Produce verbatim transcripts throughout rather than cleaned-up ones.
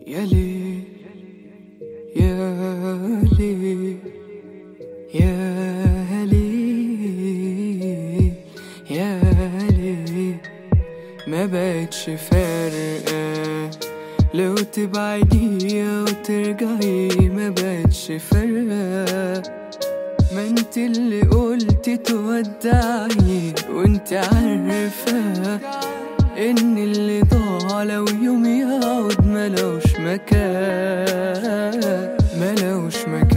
يا ليل يا ليل يا ليل يا ليل، ما بقتش فارقة لو تبعدي او ترجعي، ما بقتش فارقة. ما انت اللي قلتي تودعي وانت عارفة ان اللي ضاع لو يوم يعود ملوش مكان، ملوش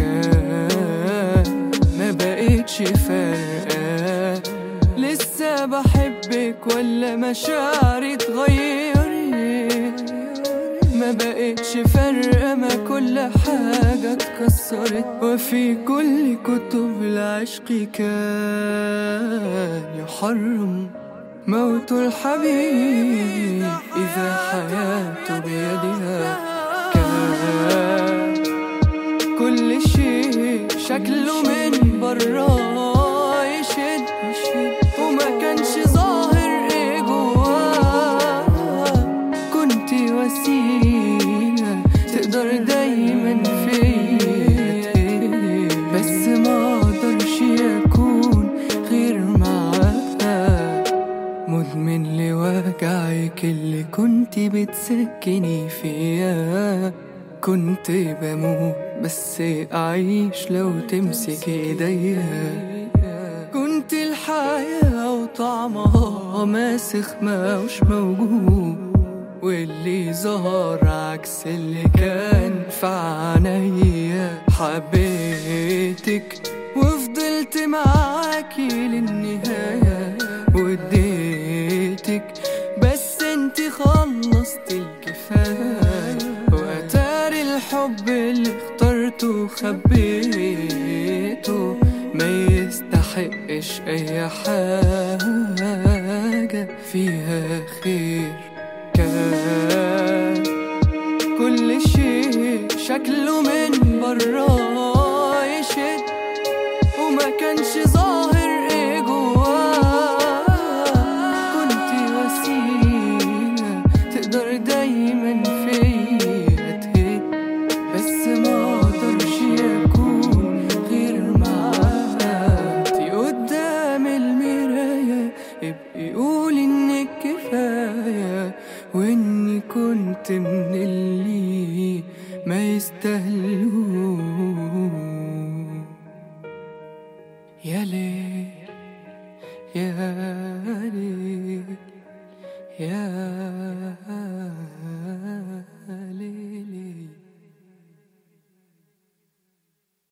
مكان. ما بقتش فارقة لسه بحبك ولا مشاعري اتغيرت، ما بقتش فارقة ما كل حاجة اتكسرت. وفي كل كتب العشق كان يحرم موت الحبيب إذا حياته بيدها. كان كل شيء شكله من برا يشد وما كانش ظاهر ايه جواه. كنتي وسيلة تقدر دايما فيا، بس ما اقدرش اكون غير معاها. مدمن لوجعك اللي كنتي بتسكني فيا، كنت بموت بس أعيش لو تمسك ايديا. كنت الحياة وطعمها ماسخ ماهوش موجود، واللي ظهر عكس اللي كان في عينيا. حبيتك وفضلت معاكي للنهاية واديتك، بس انتي خلصت الكفاية. واتاري الحب اللي اخترته خبيته ما يستحقش اي حاجة فيها خير. كان كل شيء شكله من برا يشد وما كانش ظاهر ايه جواه. كنتي وسيلة تقدر دايما فيا تهد، بس ما اقدرش اكون غير معاها. انتي قدام المراية ابقي قولي انك كفاية، واني كنت من اللي ما يستاهلوه. يا ليل يا ليل يا